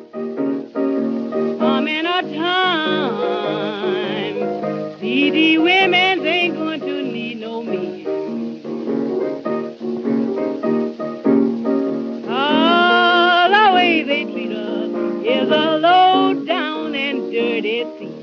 I'm in a time, see the women ain't going to need no men. All the way they treat us is a low down and dirty scene.